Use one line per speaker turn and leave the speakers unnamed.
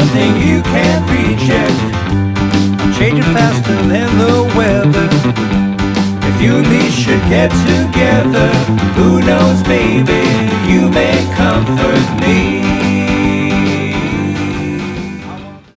nothing you can't reject. Changing faster than the weather. If you and me should get together, who knows, baby, you may comfort me.